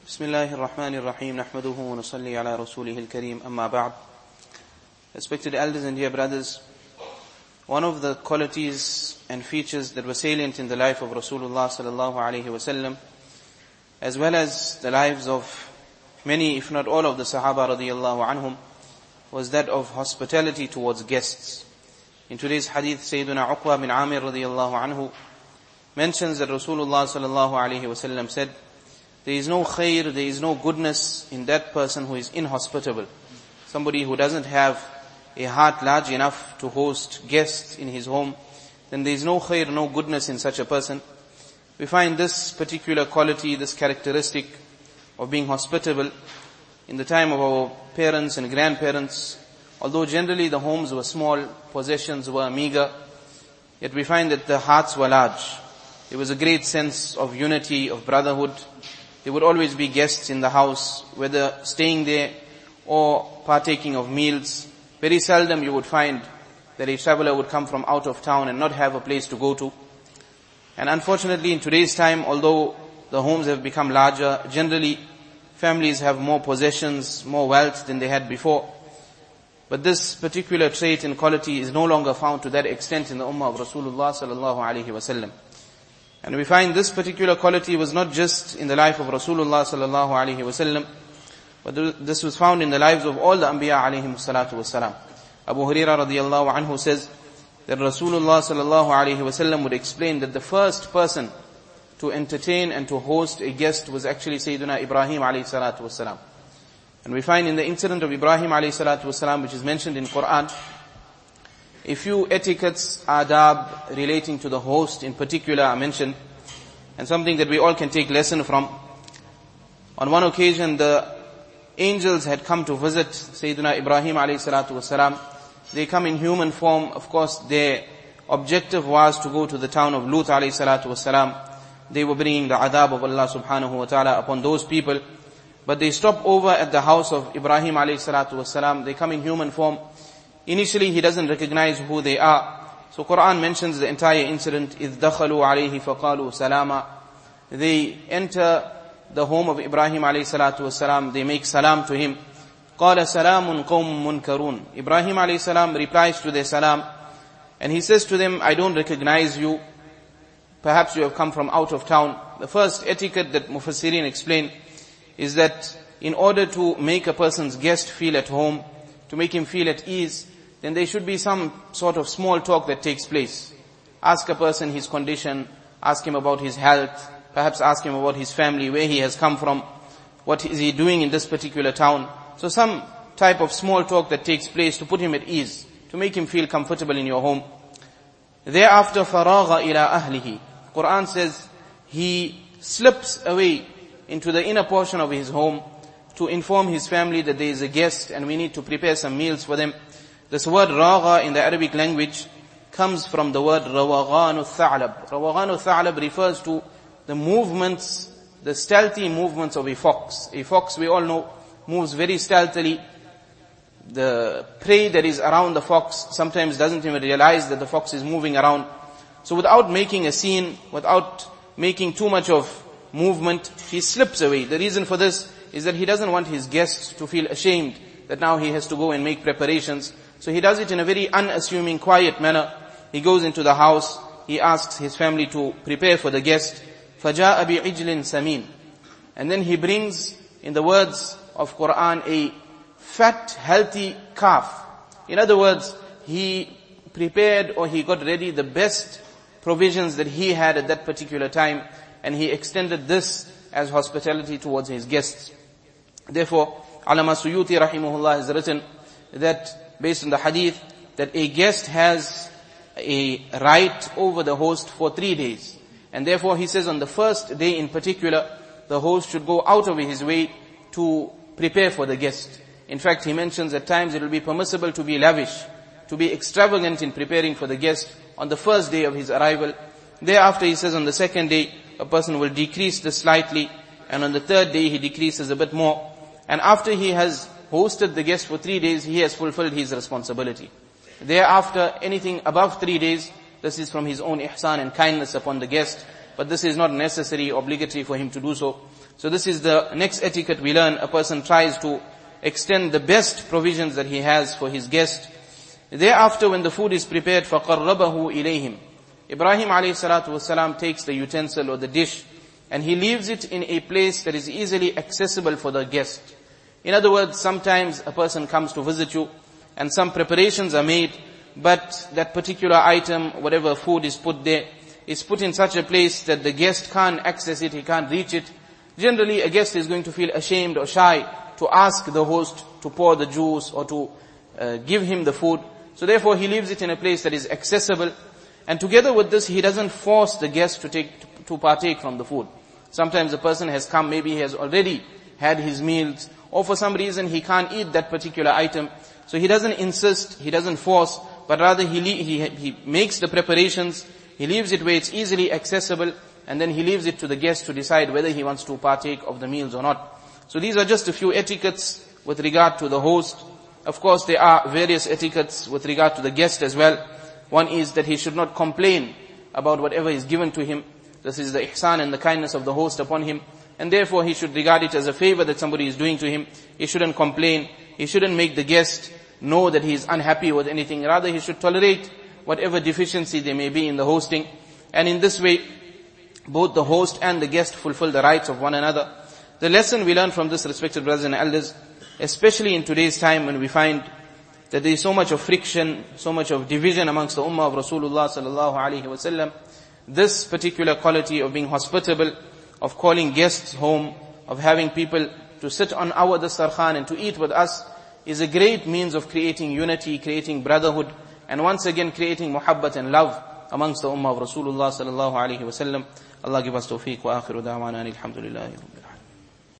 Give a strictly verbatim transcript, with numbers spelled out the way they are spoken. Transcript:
بسم الله الرحمن الرحيم نحمده ونصلي على رسوله الكريم أما بعد. Respected elders and dear brothers, one of the qualities and features that were salient in the life of Rasulullah sallallahu alaihi wasallam, as well as the lives of many, if not all, of the Sahaba radiyallahu anhum, was that of hospitality towards guests. In today's hadith, Sayyiduna Uqba bin Amir radiyallahu anhu mentions that Rasulullah sallallahu alaihi wasallam said, there is no khair, there is no goodness in that person who is inhospitable. Somebody who doesn't have a heart large enough to host guests in his home, then there is no khair, no goodness in such a person. We find this particular quality, this characteristic of being hospitable in the time of our parents and grandparents. Although generally the homes were small, possessions were meager, yet we find that the hearts were large. There was a great sense of unity, of brotherhood. There would always be guests in the house, whether staying there or partaking of meals. Very seldom you would find that a traveler would come from out of town and not have a place to go to. And unfortunately in today's time, although the homes have become larger, generally families have more possessions, more wealth than they had before. But this particular trait and quality is no longer found to that extent in the ummah of Rasulullah sallallahu alaihi wasallam. And we find this particular quality was not just in the life of Rasulullah sallallahu alaihi wasallam, but this was found in the lives of all the Anbiya alayhim salatu wassalam. Abu Hurairah radiyallahu anhu says that Rasulullah sallallahu alaihi wasallam would explain that the first person to entertain and to host a guest was actually Sayyiduna Ibrahim alayhi salatu wassalam. And we find in the incident of Ibrahim alayhi salatu wassalam, which is mentioned in Quran, a few etiquettes, adab, relating to the host in particular are mentioned, and something that we all can take lesson from. On one occasion, the angels had come to visit Sayyidina Ibrahim alayhi salatu wasalam. They come in human form. Of course, their objective was to go to the town of Lut alayhi salatu wasalam. They were bringing the adab of Allah subhanahu wa ta'ala upon those people. But they stop over at the house of Ibrahim alayhi salatu wasalam. They come in human form. Initially, he doesn't recognize who they are. So Quran mentions the entire incident. إِذْ دَخَلُوا عَلَيْهِ فَقَالُوا سَلَامًا. They enter the home of Ibrahim alayhi salatu wasalam. They make salam to him. قَالَ سَلَامٌ قَوْمٌ مُنْكَرُونَ. Ibrahim alayhi salam replies to their salam. And he says to them, I don't recognize you. Perhaps you have come from out of town. The first etiquette that Mufassirin explain is that in order to make a person's guest feel at home, to make him feel at ease, then there should be some sort of small talk that takes place. Ask a person his condition, ask him about his health, perhaps ask him about his family, where he has come from, what is he doing in this particular town. So some type of small talk that takes place to put him at ease, to make him feel comfortable in your home. Thereafter, فَرَاغَ إِلَىٰ أَهْلِهِ. Quran says, he slips away into the inner portion of his home to inform his family that there is a guest and we need to prepare some meals for them. This word ragha in the Arabic language comes from the word rawaghan al-tha'lab. Rawaghan al-tha'lab refers to the movements, the stealthy movements of a fox. A fox, we all know, moves very stealthily. The prey that is around the fox sometimes doesn't even realize that the fox is moving around. So without making a scene, without making too much of movement, he slips away. The reason for this is that he doesn't want his guests to feel ashamed that now he has to go and make preparations. So he does it in a very unassuming, quiet manner. He goes into the house. He asks his family to prepare for the guest. فَجَاءَ بِعِجْلٍ سَمِينٍ. And then he brings, in the words of Quran, a fat, healthy calf. In other words, he prepared or he got ready the best provisions that he had at that particular time, and he extended this as hospitality towards his guests. Therefore, Allama Suyuti rahimahullah has written that, based on the hadith, that a guest has a right over the host for three days. And therefore he says on the first day in particular, the host should go out of his way to prepare for the guest. In fact, he mentions at times it will be permissible to be lavish, to be extravagant in preparing for the guest on the first day of his arrival. Thereafter he says on the second day, a person will decrease this slightly, and on the third day he decreases a bit more. And after he has hosted the guest for three days, he has fulfilled his responsibility. Thereafter, anything above three days, this is from his own ihsan and kindness upon the guest, but this is not necessary, obligatory for him to do so. So this is the next etiquette we learn. A person tries to extend the best provisions that he has for his guest. Thereafter, when the food is prepared, فَقَرَّبَهُ إِلَيْهِمْ, Ibrahim alayhi salatu wasalam takes the utensil or the dish and he leaves it in a place that is easily accessible for the guest. In other words, sometimes a person comes to visit you and some preparations are made, but that particular item, whatever food is put there, is put in such a place that the guest can't access it, he can't reach it. Generally, a guest is going to feel ashamed or shy to ask the host to pour the juice or to uh, give him the food. So therefore, he leaves it in a place that is accessible. And together with this, he doesn't force the guest to take, to partake from the food. Sometimes a person has come, maybe he has already had his meals, or for some reason he can't eat that particular item. So he doesn't insist, he doesn't force, but rather he, he, he makes the preparations, he leaves it where it's easily accessible, and then he leaves it to the guest to decide whether he wants to partake of the meals or not. So these are just a few etiquettes with regard to the host. Of course, there are various etiquettes with regard to the guest as well. One is that he should not complain about whatever is given to him. This is the ihsan and the kindness of the host upon him. And therefore he should regard it as a favor that somebody is doing to him. He shouldn't complain. He shouldn't make the guest know that he is unhappy with anything. Rather, he should tolerate whatever deficiency there may be in the hosting. And in this way, both the host and the guest fulfill the rights of one another. The lesson we learn from this, respected brothers and elders, especially in today's time when we find that there is so much of friction, so much of division amongst the ummah of Rasulullah sallallahu alaihi wasallam, this particular quality of being hospitable, of calling guests home, of having people to sit on our dastarkhan and to eat with us, is a great means of creating unity, creating brotherhood, and once again creating muhabbat and love amongst the ummah of Rasulullah sallallahu alaihi wasallam. Allah give us tawfiq wa akhiru da'wana alhamdulillahi rabbil alamin.